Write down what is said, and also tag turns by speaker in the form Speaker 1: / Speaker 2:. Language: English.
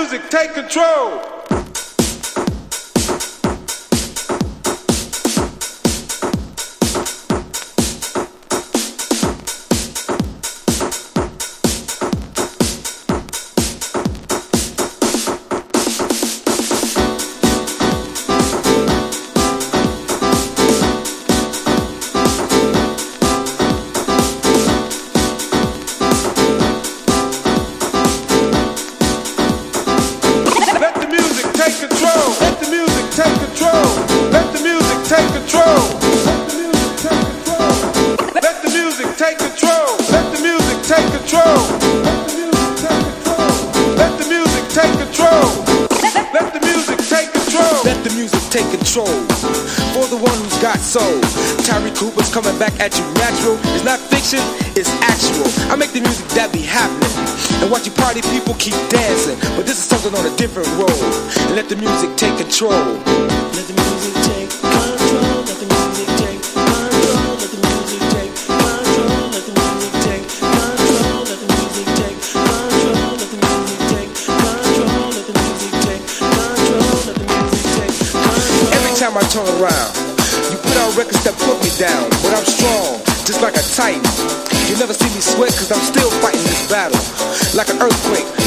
Speaker 1: music take control.
Speaker 2: For the one who's got soul, Tyree Cooper's coming back at you natural. It's not fiction, it's actual. I make the music that be happening, and watch you party people keep dancing. But this is something on a different road, and let the music take control. Let the music take control. Let the music take control. Let the music take control. Let the music take control. Let the music take control. Let the music take control. Let the music take control. Let the music take control. Every time I turn around, you put out records that put me down, but I'm strong, just like a titan. You never see me sweat, cause I'm still fighting this battle, like an earthquake.